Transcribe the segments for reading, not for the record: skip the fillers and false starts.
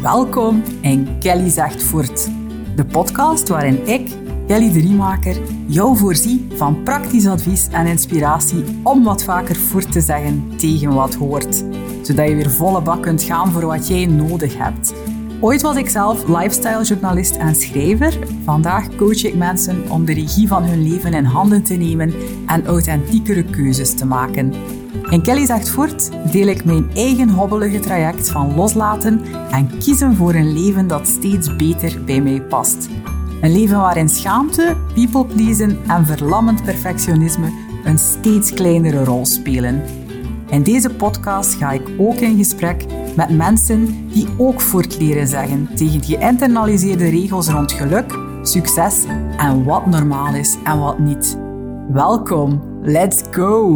Welkom in Kelly Zegt Voort, de podcast waarin ik, Kelly de Riemaker, jou voorzie van praktisch advies en inspiratie om wat vaker voort te zeggen tegen wat hoort, zodat je weer volle bak kunt gaan voor wat jij nodig hebt. Ooit was ik zelf lifestyle-journalist en schrijver. Vandaag coach ik mensen om de regie van hun leven in handen te nemen en authentiekere keuzes te maken. In Kelly Zegt Voort deel ik mijn eigen hobbelige traject van loslaten en kiezen voor een leven dat steeds beter bij mij past. Een leven waarin schaamte, people-pleasen en verlammend perfectionisme een steeds kleinere rol spelen. In deze podcast ga ik ook in gesprek met mensen die ook voort leren zeggen tegen geïnternaliseerde regels rond geluk, succes en wat normaal is en wat niet. Welkom, let's go!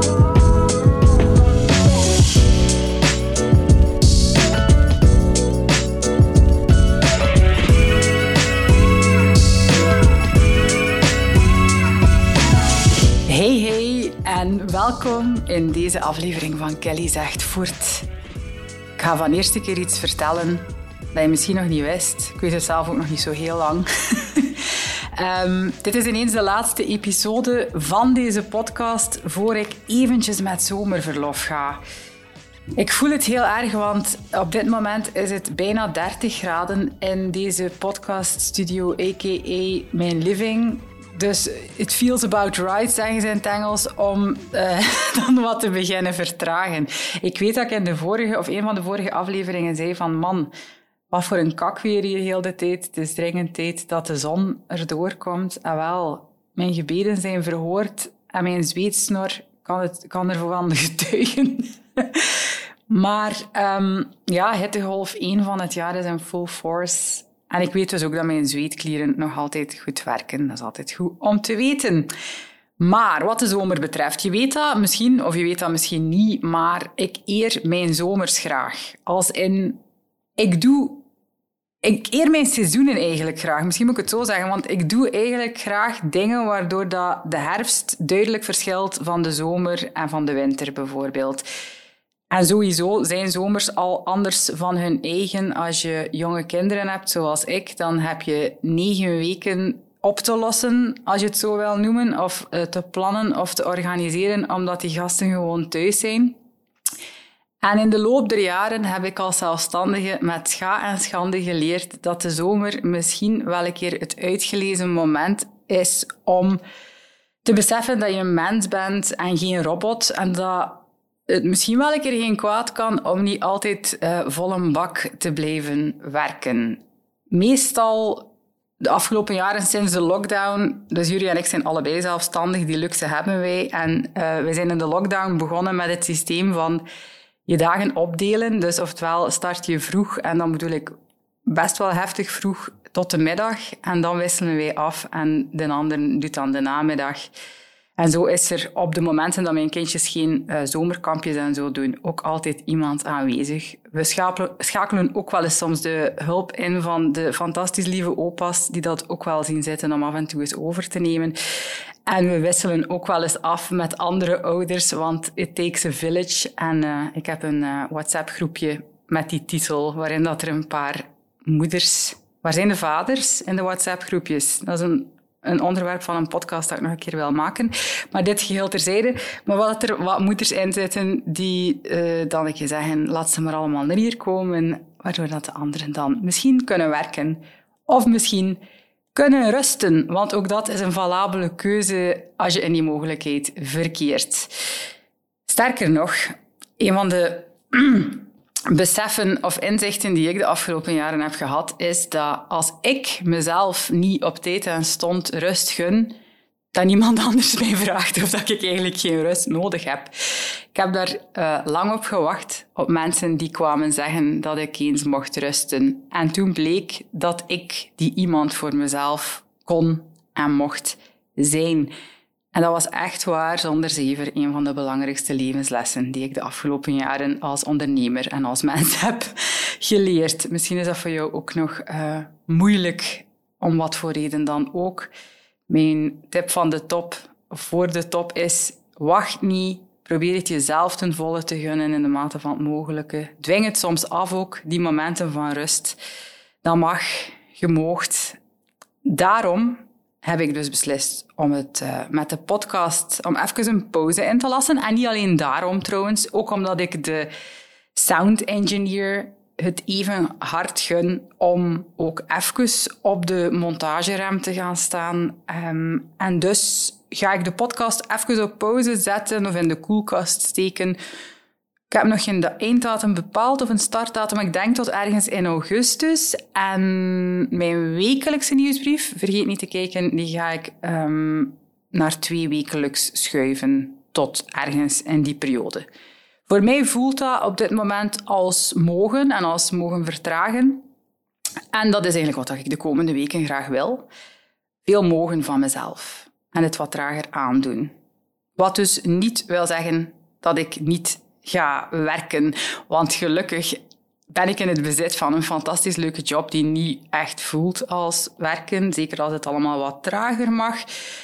Hey en welkom in deze aflevering van Kelly Zegt Voort. Ik ga van eerste keer iets vertellen dat je misschien nog niet wist. Ik weet het zelf ook nog niet zo heel lang. Dit is ineens de laatste episode van deze podcast voor ik eventjes met zomerverlof ga. Ik voel het heel erg, want op dit moment is het bijna 30 graden in deze podcaststudio, a.k.a. mijn living. Dus it feels about right, zeggen ze in het Engels, om dan wat te beginnen vertragen. Ik weet dat ik in de vorige, of een van de vorige afleveringen zei van man, wat voor een kakweer hier heel de tijd. Het is dringend tijd dat de zon erdoor komt. En wel, mijn gebeden zijn verhoord en mijn zweetsnor kan ervoor aan getuigen. Maar hittegolf 1 van het jaar is in full force. En ik weet dus ook dat mijn zweetklieren nog altijd goed werken. Dat is altijd goed om te weten. Maar wat de zomer betreft, je weet dat misschien of je weet dat misschien niet, maar ik eer mijn zomers graag. Als in, ik eer mijn seizoenen eigenlijk graag. Misschien moet ik het zo zeggen, want ik doe eigenlijk graag dingen waardoor dat de herfst duidelijk verschilt van de zomer en van de winter bijvoorbeeld. En sowieso zijn zomers al anders van hun eigen. Als je jonge kinderen hebt, zoals ik, dan heb je 9 weken op te lossen, als je het zo wil noemen, of te plannen of te organiseren, omdat die gasten gewoon thuis zijn. En in de loop der jaren heb ik als zelfstandige met scha en schande geleerd dat de zomer misschien wel een keer het uitgelezen moment is om te beseffen dat je een mens bent en geen robot en dat het misschien wel een keer geen kwaad kan om niet altijd vol een bak te blijven werken. Meestal de afgelopen jaren sinds de lockdown, dus jullie en ik zijn allebei zelfstandig, die luxe hebben wij. En wij zijn in de lockdown begonnen met het systeem van je dagen opdelen. Dus oftewel start je vroeg, en dan bedoel ik best wel heftig vroeg, tot de middag. En dan wisselen wij af en de ander doet dan de namiddag. En zo is er op de momenten dat mijn kindjes geen zomerkampjes en zo doen, ook altijd iemand aanwezig. We schakelen ook wel eens soms de hulp in van de fantastisch lieve opa's, die dat ook wel zien zitten om af en toe eens over te nemen. En we wisselen ook wel eens af met andere ouders, want it takes a village. En ik heb een WhatsApp-groepje met die titel, waarin dat er een paar moeders... Waar zijn de vaders in de WhatsApp-groepjes? Dat is een onderwerp van een podcast dat ik nog een keer wil maken. Maar dit geheel terzijde. Maar wat moeders in zitten die dan een keer zeggen, laat ze maar allemaal naar hier komen, waardoor dat de anderen dan misschien kunnen werken. Of misschien kunnen rusten. Want ook dat is een valabele keuze als je in die mogelijkheid verkeert. Sterker nog, een van de beseffen of inzichten die ik de afgelopen jaren heb gehad, is dat als ik mezelf niet op tijd en stond rust gun, dat niemand anders mij vraagt of dat ik eigenlijk geen rust nodig heb. Ik heb daar lang op gewacht, op mensen die kwamen zeggen dat ik eens mocht rusten. En toen bleek dat ik die iemand voor mezelf kon en mocht zijn. En dat was echt waar, zonder zever, een van de belangrijkste levenslessen die ik de afgelopen jaren als ondernemer en als mens heb geleerd. Misschien is dat voor jou ook nog moeilijk, om wat voor reden dan ook. Mijn tip van de top, voor de top, is: wacht niet Probeer het jezelf ten volle te gunnen in de mate van het mogelijke. Dwing het soms af ook, die momenten van rust. Dat mag, je moogt. Daarom heb ik dus beslist om het met de podcast, om even een pauze in te lassen. En niet alleen daarom trouwens, ook omdat ik de sound engineer het even hard gun om ook even op de montagerem te gaan staan. En dus ga ik de podcast even op pauze zetten of in de koelkast steken. Ik heb nog geen einddatum bepaald of een startdatum, maar ik denk tot ergens in augustus. En mijn wekelijkse nieuwsbrief, vergeet niet te kijken, die ga ik naar 2 wekelijks schuiven tot ergens in die periode. Voor mij voelt dat op dit moment als mogen en als mogen vertragen. En dat is eigenlijk wat ik de komende weken graag wil. Veel mogen van mezelf en het wat trager aandoen. Wat dus niet wil zeggen dat ik niet ga werken. Want gelukkig ben ik in het bezit van een fantastisch leuke job die niet echt voelt als werken. Zeker als het allemaal wat trager mag.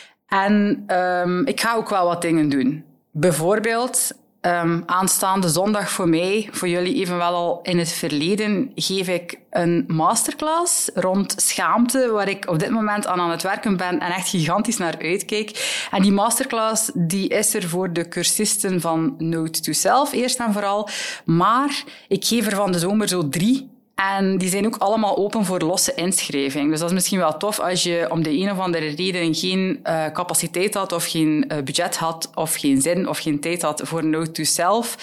En ik ga ook wel wat dingen doen. Bijvoorbeeld aanstaande zondag voor mij, voor jullie evenwel al in het verleden, geef ik een masterclass rond schaamte, waar ik op dit moment aan het werken ben en echt gigantisch naar uitkijk. En die masterclass die is er voor de cursisten van Note to Self, eerst en vooral. Maar ik geef er van de zomer zo 3. En die zijn ook allemaal open voor losse inschrijving. Dus dat is misschien wel tof als je om de een of andere reden geen capaciteit had of geen budget had of geen zin of geen tijd had voor Note to Self.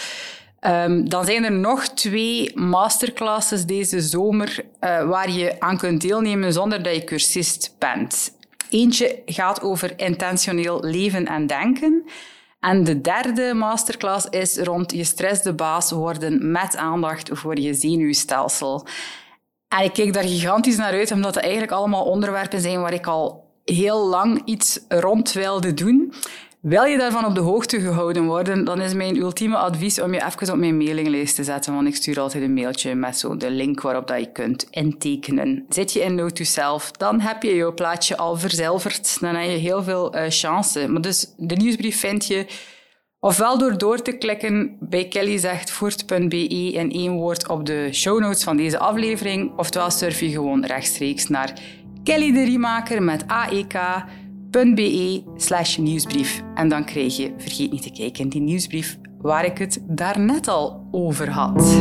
Dan zijn er nog 2 masterclasses deze zomer waar je aan kunt deelnemen zonder dat je cursist bent. Eentje gaat over intentioneel leven en denken. En de 3e masterclass is rond je stress de baas worden met aandacht voor je zenuwstelsel. En ik kijk daar gigantisch naar uit, omdat het eigenlijk allemaal onderwerpen zijn waar ik al heel lang iets rond wilde doen. Wil je daarvan op de hoogte gehouden worden, dan is mijn ultieme advies om je even op mijn mailinglijst te zetten, want ik stuur altijd een mailtje met zo de link waarop dat je kunt intekenen. Zit je in Note to Self, dan heb je jouw plaatje al verzilverd. Dan heb je heel veel chance. Maar dus de nieuwsbrief vind je ofwel door te klikken bij kellyzegtvoort.be in 1 woord op de show notes van deze aflevering, oftewel surf je gewoon rechtstreeks naar Kelly de Riemaker met aek.be/nieuwsbrief. En dan krijg je, vergeet niet te kijken, die nieuwsbrief waar ik het daarnet al over had.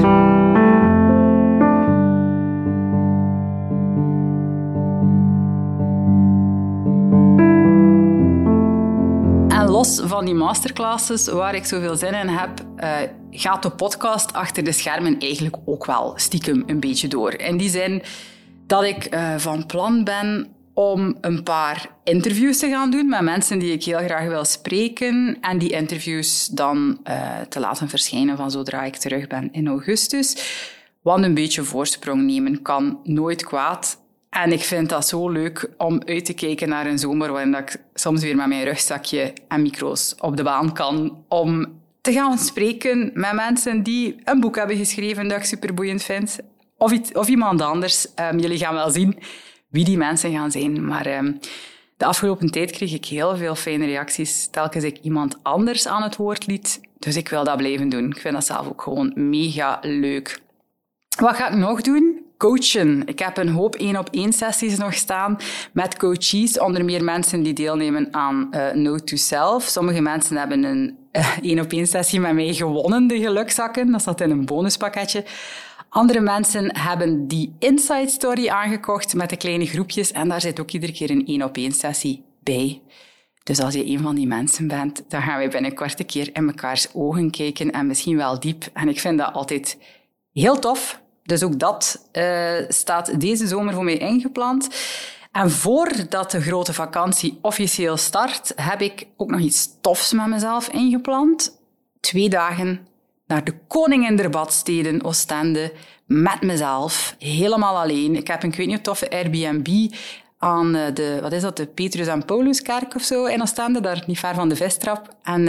En los van die masterclasses waar ik zoveel zin in heb, gaat de podcast achter de schermen eigenlijk ook wel stiekem een beetje door. In die zin dat ik van plan ben om een paar interviews te gaan doen met mensen die ik heel graag wil spreken en die interviews dan te laten verschijnen van zodra ik terug ben in augustus. Want een beetje voorsprong nemen kan nooit kwaad. En ik vind dat zo leuk om uit te kijken naar een zomer waarin dat ik soms weer met mijn rugzakje en micro's op de baan kan om te gaan spreken met mensen die een boek hebben geschreven dat ik superboeiend vind. Of iemand anders. Jullie gaan wel zien wie die mensen gaan zijn. Maar de afgelopen tijd kreeg ik heel veel fijne reacties telkens ik iemand anders aan het woord liet. Dus ik wil dat blijven doen. Ik vind dat zelf ook gewoon mega leuk. Wat ga ik nog doen? Coachen. Ik heb een hoop 1-op-1 sessies nog staan met coaches, onder meer mensen die deelnemen aan Note to Self. Sommige mensen hebben een 1-op-1 sessie met mij gewonnen, de gelukzakken. Dat zat in een bonuspakketje. Andere mensen hebben die Inside Story aangekocht met de kleine groepjes en daar zit ook iedere keer een 1-op-1 sessie bij. Dus als je een van die mensen bent, dan gaan we binnenkort een keer in mekaars ogen kijken en misschien wel diep. En ik vind dat altijd heel tof. Dus ook dat staat deze zomer voor mij ingepland. En voordat de grote vakantie officieel start, heb ik ook nog iets tofs met mezelf ingepland. 2 dagen naar de Koningin der Badsteden, Oostende, met mezelf, helemaal alleen. Ik heb een, ik weet niet, een toffe Airbnb aan de Petrus en Pauluskerk of zo in Oostende, daar niet ver van de Vistrap. En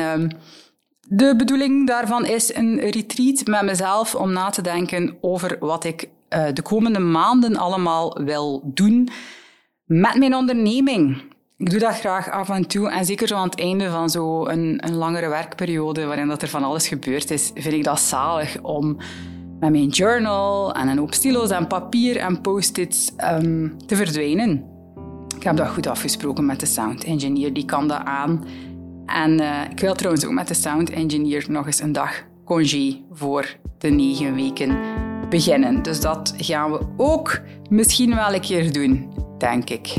de bedoeling daarvan is een retreat met mezelf om na te denken over wat ik de komende maanden allemaal wil doen met mijn onderneming. ik doe dat graag af en toe. En zeker zo aan het einde van een langere werkperiode, waarin dat er van alles gebeurd is, vind ik dat zalig om met mijn journal en een hoop stilo's en papier en post-its te verdwijnen. Ik heb dat goed afgesproken met de sound engineer, die kan dat aan. En ik wil trouwens ook met de sound engineer nog eens een dag congé voor de 9 weken beginnen. Dus dat gaan we ook misschien wel een keer doen, denk ik.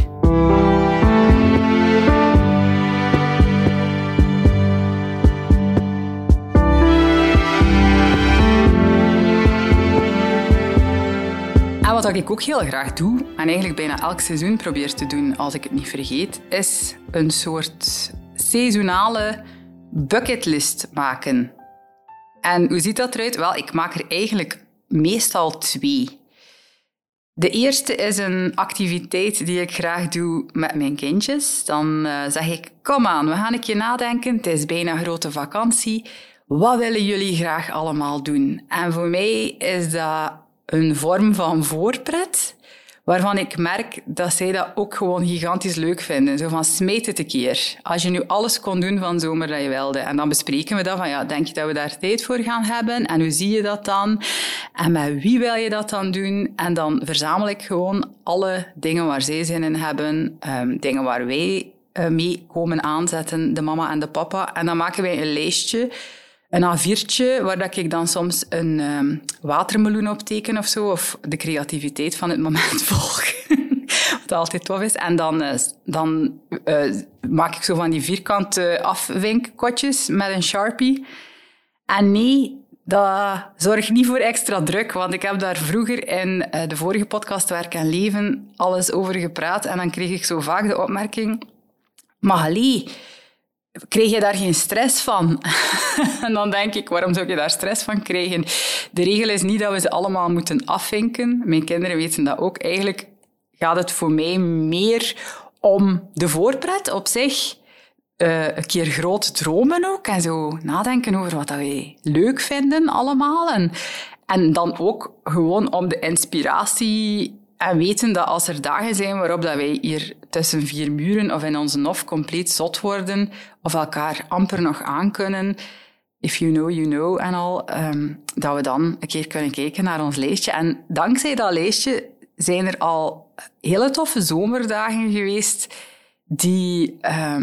En wat ik ook heel graag doe, en eigenlijk bijna elk seizoen probeer te doen als ik het niet vergeet, is een soort seizoenale bucketlist maken. En hoe ziet dat eruit? Wel, ik maak er eigenlijk meestal 2. De eerste is een activiteit die ik graag doe met mijn kindjes. Dan zeg ik, kom aan, we gaan een keer nadenken. Het is bijna grote vakantie. Wat willen jullie graag allemaal doen? En voor mij is dat een vorm van voorpret, waarvan ik merk dat zij dat ook gewoon gigantisch leuk vinden. Zo van, smijt het een keer. Als je nu alles kon doen van zomer dat je wilde. En dan bespreken we dat van, ja, denk je dat we daar tijd voor gaan hebben? En hoe zie je dat dan? En met wie wil je dat dan doen? En dan verzamel ik gewoon alle dingen waar zij zin in hebben. Dingen waar wij mee komen aanzetten, de mama en de papa. En dan maken wij een lijstje, een A4'tje, waar dat ik dan soms een watermeloen op teken of zo, of de creativiteit van het moment volg. Wat altijd tof is. En dan maak ik zo van die vierkante afvinkkotjes met een Sharpie. En nee, dat zorgt niet voor extra druk, want ik heb daar vroeger in de vorige podcast Werk en Leven alles over gepraat. En dan kreeg ik zo vaak de opmerking, Magali, kreeg je daar geen stress van? En dan denk ik, waarom zou je daar stress van krijgen? De regel is niet dat we ze allemaal moeten afvinken. Mijn kinderen weten dat ook. Eigenlijk gaat het voor mij meer om de voorpret op zich. Een keer groot dromen ook. En zo nadenken over wat wij leuk vinden allemaal. En dan ook gewoon om de inspiratie. En weten dat als er dagen zijn waarop dat wij hier tussen 4 muren of in onze nof compleet zot worden, of elkaar amper nog aankunnen, if you know, you know en al, dat we dan een keer kunnen kijken naar ons lijstje. En dankzij dat lijstje zijn er al hele toffe zomerdagen geweest die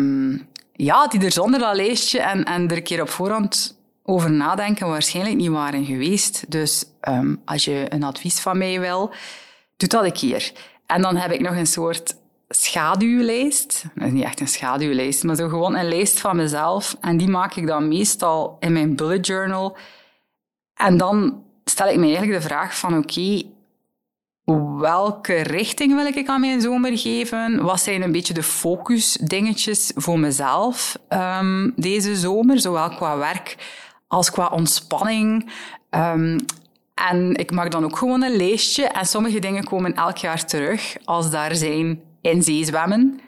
er zonder dat lijstje en er een keer op voorhand over nadenken waarschijnlijk niet waren geweest. Dus als je een advies van mij wil, doe dat een keer. En dan heb ik nog een soort schaduwlijst. Dat is niet echt een schaduwlijst, maar zo gewoon een lijst van mezelf. En die maak ik dan meestal in mijn bullet journal. En dan stel ik me eigenlijk de vraag van oké, welke richting wil ik aan mijn zomer geven? Wat zijn een beetje de focusdingetjes voor mezelf deze zomer? Zowel qua werk als qua ontspanning. En ik maak dan ook gewoon een lijstje. En sommige dingen komen elk jaar terug. Als daar zijn in zee zwemmen.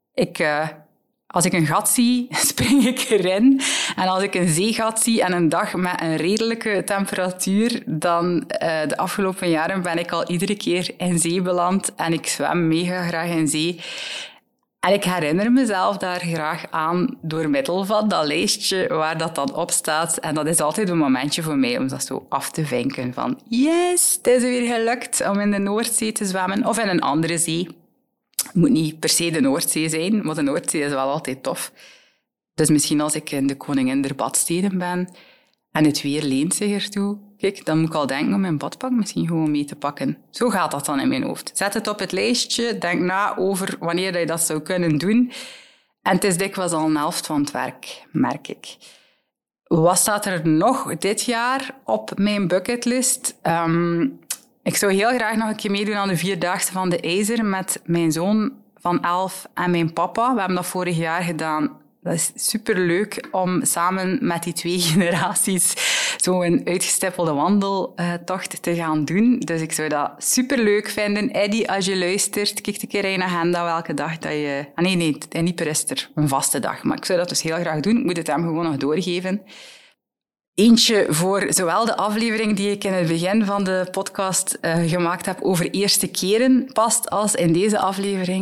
Als ik een gat zie, spring ik erin. En als ik een zeegat zie en een dag met een redelijke temperatuur, dan de afgelopen jaren ben ik al iedere keer in zee beland. En ik zwem mega graag in zee. En ik herinner mezelf daar graag aan door middel van dat lijstje waar dat dan op staat. En dat is altijd een momentje voor mij om dat zo af te vinken van yes, het is weer gelukt om in de Noordzee te zwemmen of in een andere zee. Het moet niet per se de Noordzee zijn, maar de Noordzee is wel altijd tof. Dus misschien als ik in de Koningin der Badsteden ben en het weer leent zich ertoe, kijk, dan moet ik al denken om mijn badpak misschien gewoon mee te pakken. Zo gaat dat dan in mijn hoofd. Zet het op het lijstje, denk na over wanneer je dat zou kunnen doen. En het is dikwijls al een helft van het werk, merk ik. Wat staat er nog dit jaar op mijn bucketlist? Ik zou heel graag nog een keer meedoen aan de 4-daagse van de IJzer met mijn zoon van 11 en mijn papa. We hebben dat vorig jaar gedaan. Dat is superleuk om samen met die 2 generaties zo'n uitgestippelde wandeltocht te gaan doen. Dus ik zou dat superleuk vinden. Eddie, als je luistert, kijk een keer in je agenda welke dag dat je... Nee, niet per is er een vaste dag. Maar ik zou dat dus heel graag doen. Ik moet het hem gewoon nog doorgeven. Eentje voor zowel de aflevering die ik in het begin van de podcast gemaakt heb over eerste keren past, als in deze aflevering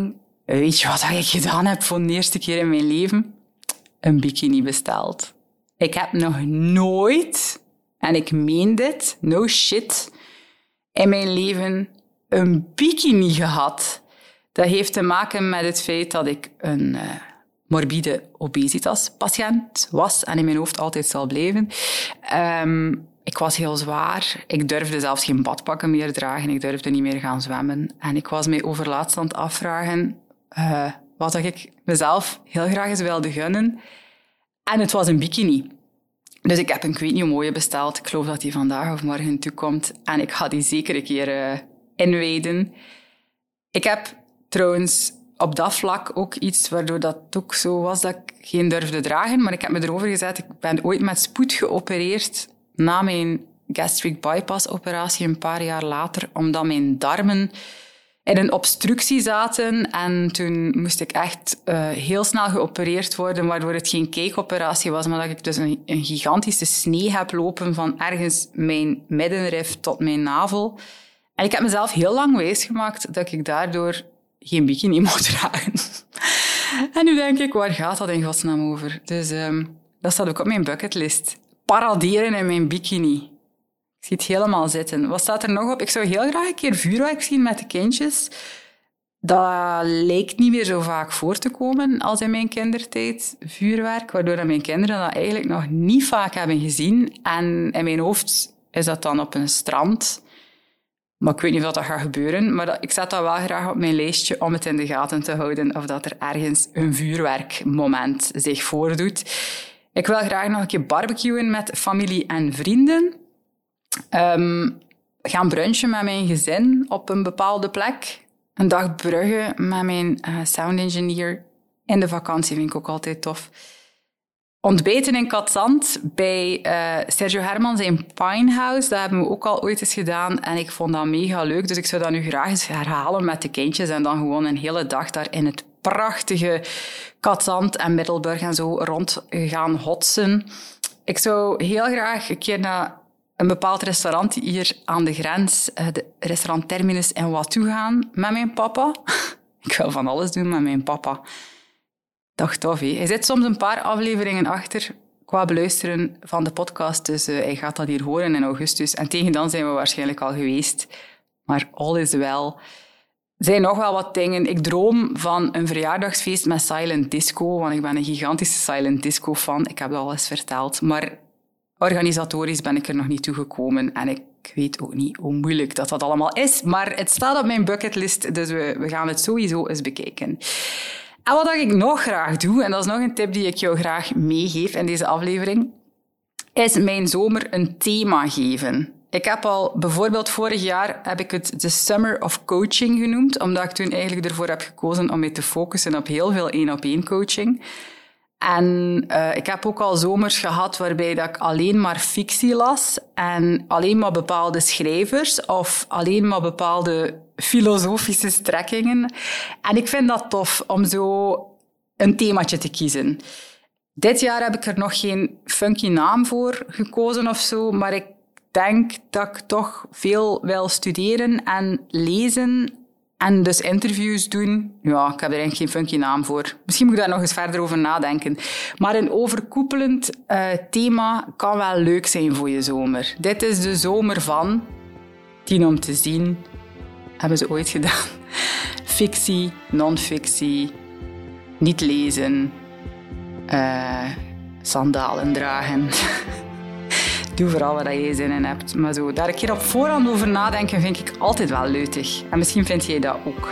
Weet je wat ik gedaan heb voor de eerste keer in mijn leven? Een bikini besteld. Ik heb nog nooit, en ik meen dit, no shit, in mijn leven een bikini gehad. Dat heeft te maken met het feit dat ik een morbide obesitas-patiënt was en in mijn hoofd altijd zal blijven. Ik was heel zwaar. Ik durfde zelfs geen badpakken meer dragen. Ik durfde niet meer gaan zwemmen. En ik was mij overlaatst aan het afvragen wat ik mezelf heel graag eens wilde gunnen. En het was een bikini. Dus ik heb een, ik weet niet hoe mooie besteld. Ik geloof dat die vandaag of morgen toekomt. En ik ga die zeker een keer inwijden. Ik heb trouwens op dat vlak ook iets waardoor dat ook zo was dat ik geen durfde dragen. Maar ik heb me erover gezet. Ik ben ooit met spoed geopereerd na mijn gastric bypass operatie een paar jaar later, omdat mijn darmen in een obstructie zaten. En toen moest ik echt heel snel geopereerd worden, waardoor het geen kijkoperatie was, maar dat ik dus een gigantische snee heb lopen van ergens mijn middenrif tot mijn navel. En ik heb mezelf heel lang wijsgemaakt dat ik daardoor geen bikini mocht dragen. En nu denk ik, waar gaat dat in godsnaam over? Dus dat staat ook op mijn bucketlist. Paraderen in mijn bikini. Ik zie het helemaal zitten. Wat staat er nog op? Ik zou heel graag een keer vuurwerk zien met de kindjes. Dat lijkt niet meer zo vaak voor te komen als in mijn kindertijd, vuurwerk. Waardoor mijn kinderen dat eigenlijk nog niet vaak hebben gezien. En in mijn hoofd is dat dan op een strand. Maar ik weet niet of dat gaat gebeuren. Maar ik zet dat wel graag op mijn lijstje om het in de gaten te houden of dat er ergens een vuurwerkmoment zich voordoet. Ik wil graag nog een keer barbecuen met familie en vrienden. Gaan brunchen met mijn gezin op een bepaalde plek. Een dag Brugge met mijn sound engineer. In de vakantie vind ik ook altijd tof. Ontbijten in Katzand bij Sergio Hermans in Pinehouse. Dat hebben we ook al ooit eens gedaan en ik vond dat mega leuk. Dus ik zou dat nu graag eens herhalen met de kindjes en dan gewoon een hele dag daar in het prachtige Katzand en Middelburg en zo rond gaan hotsen. Ik zou heel graag een keer naar een bepaald restaurant hier aan de grens, de restaurant Terminus in Watou gaan met mijn papa. Ik wil van alles doen met mijn papa. Dag tof, hé. Hij zit soms een paar afleveringen achter qua beluisteren van de podcast, dus hij gaat dat hier horen in augustus. En tegen dan zijn we waarschijnlijk al geweest. Maar all is wel. Er zijn nog wel wat dingen. Ik droom van een verjaardagsfeest met silent disco, want ik ben een gigantische silent disco fan. Ik heb dat al eens verteld. Maar organisatorisch ben ik er nog niet toe gekomen en ik weet ook niet hoe moeilijk dat allemaal is. Maar het staat op mijn bucketlist, dus we gaan het sowieso eens bekijken. En wat ik nog graag doe, en dat is nog een tip die ik jou graag meegeef in deze aflevering, is mijn zomer een thema geven. Ik heb al, bijvoorbeeld vorig jaar, heb ik het The Summer of Coaching genoemd, omdat ik toen eigenlijk ervoor heb gekozen om me te focussen op heel veel 1-op-1 coaching. En ik heb ook al zomers gehad waarbij dat ik alleen maar fictie las en alleen maar bepaalde schrijvers of alleen maar bepaalde filosofische strekkingen. En ik vind dat tof om zo een themaatje te kiezen. Dit jaar heb ik er nog geen funky naam voor gekozen of zo, maar ik denk dat ik toch veel wil studeren en lezen en dus interviews doen. Ja, ik heb er eigenlijk geen funky naam voor. Misschien moet ik daar nog eens verder over nadenken. Maar een overkoepelend thema kan wel leuk zijn voor je zomer. Dit is de zomer van 10 om te zien. Hebben ze ooit gedaan. Fictie, non-fictie, niet lezen, sandalen dragen. Doe vooral wat je zin in hebt. Maar zo, daar een keer op voorhand over nadenken vind ik altijd wel leutig. En misschien vind jij dat ook.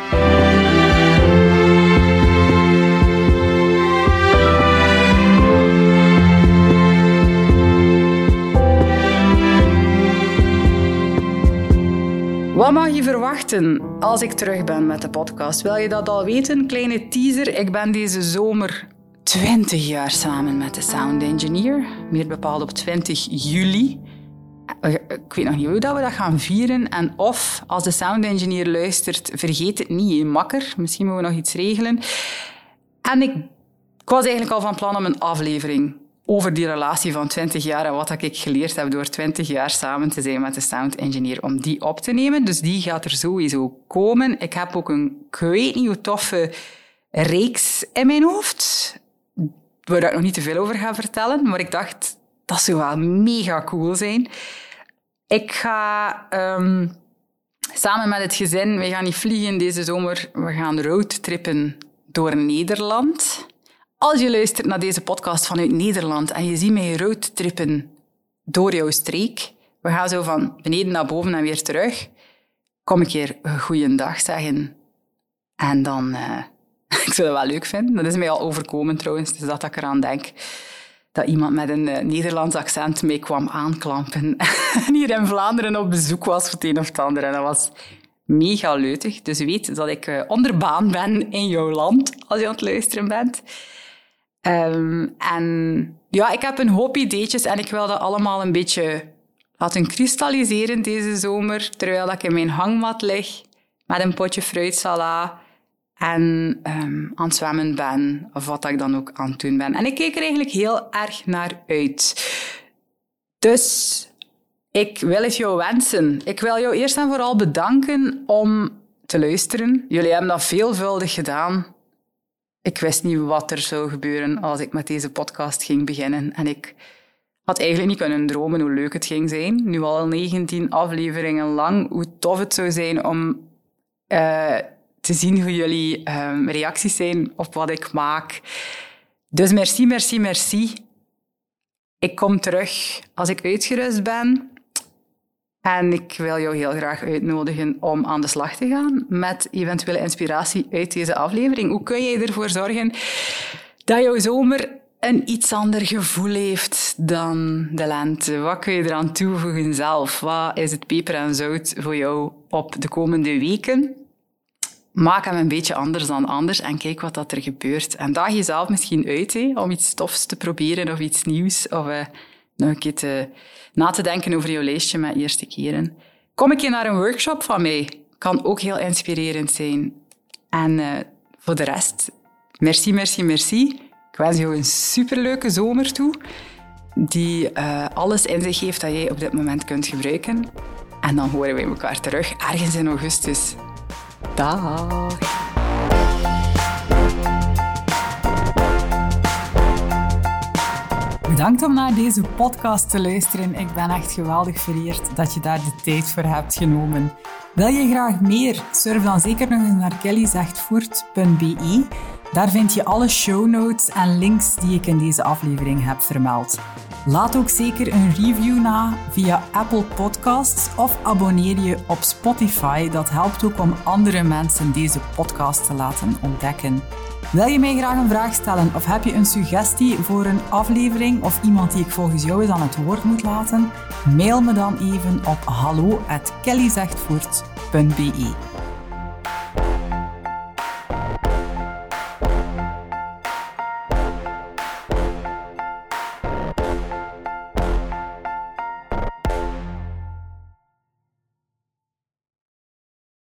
Wat mag je verwachten als ik terug ben met de podcast? Wil je dat al weten? Kleine teaser. Ik ben deze zomer 20 jaar samen met de sound engineer. Meer bepaald op 20 juli. Ik weet nog niet hoe dat we dat gaan vieren. En of, als de sound engineer luistert, vergeet het niet, makker. Misschien moeten we nog iets regelen. En ik was eigenlijk al van plan om een aflevering over die relatie van 20 jaar en wat ik geleerd heb door 20 jaar samen te zijn met de sound engineer, om die op te nemen. Dus die gaat er sowieso komen. Ik heb ook een, ik weet niet hoe toffe reeks in mijn hoofd, waar ik nog niet te veel over ga vertellen, maar ik dacht, dat zou wel mega cool zijn. Ik ga samen met het gezin, we gaan niet vliegen deze zomer, we gaan roadtrippen door Nederland. Als je luistert naar deze podcast vanuit Nederland en je ziet mij roadtrippen door jouw streek, we gaan zo van beneden naar boven en weer terug, kom een keer een goeiedag zeggen. En dan, ik zou dat wel leuk vinden. Dat is mij al overkomen trouwens, dus dat ik eraan denk. Dat iemand met een Nederlands accent mee kwam aanklampen. En hier in Vlaanderen op bezoek was voor het een of het ander. En dat was mega leutig. Dus weet dat ik onderbaan ben in jouw land, als je aan het luisteren bent. En ja, ik heb een hoop ideetjes en ik wil dat allemaal een beetje laten kristalliseren deze zomer, terwijl ik in mijn hangmat lig met een potje fruitsala en aan het zwemmen ben, of wat ik dan ook aan het doen ben. En ik kijk er eigenlijk heel erg naar uit. Dus ik wil het jou wensen. Ik wil jou eerst en vooral bedanken om te luisteren. Jullie hebben dat veelvuldig gedaan. Ik wist niet wat er zou gebeuren als ik met deze podcast ging beginnen. En ik had eigenlijk niet kunnen dromen hoe leuk het ging zijn. Nu al 19 afleveringen lang. Hoe tof het zou zijn om te zien hoe jullie reacties zijn op wat ik maak. Dus merci, merci, merci. Ik kom terug als ik uitgerust ben. En ik wil jou heel graag uitnodigen om aan de slag te gaan met eventuele inspiratie uit deze aflevering. Hoe kun jij ervoor zorgen dat jouw zomer een iets ander gevoel heeft dan de lente? Wat kun je eraan toevoegen zelf? Wat is het peper en zout voor jou op de komende weken? Maak hem een beetje anders dan anders en kijk wat dat er gebeurt. En daag jezelf misschien uit om iets tofs te proberen of iets nieuws. Of nog een keer na te denken over jouw lijstje met eerste keren. Kom een keer naar een workshop van mij. Kan ook heel inspirerend zijn. En voor de rest, merci, merci, merci. Ik wens jou een superleuke zomer toe, die alles in zich heeft dat jij op dit moment kunt gebruiken. En dan horen wij elkaar terug ergens in augustus. Dag! Bedankt om naar deze podcast te luisteren. Ik ben echt geweldig vereerd dat je daar de tijd voor hebt genomen. Wil je graag meer? Surf dan zeker nog eens naar kellyzegtvoort.be. Daar vind je alle show notes en links die ik in deze aflevering heb vermeld. Laat ook zeker een review na via Apple Podcasts of abonneer je op Spotify. Dat helpt ook om andere mensen deze podcast te laten ontdekken. Wil je mij graag een vraag stellen of heb je een suggestie voor een aflevering of iemand die ik volgens jou eens aan het woord moet laten? Mail me dan even op hallo@kellyzegtvoort.be.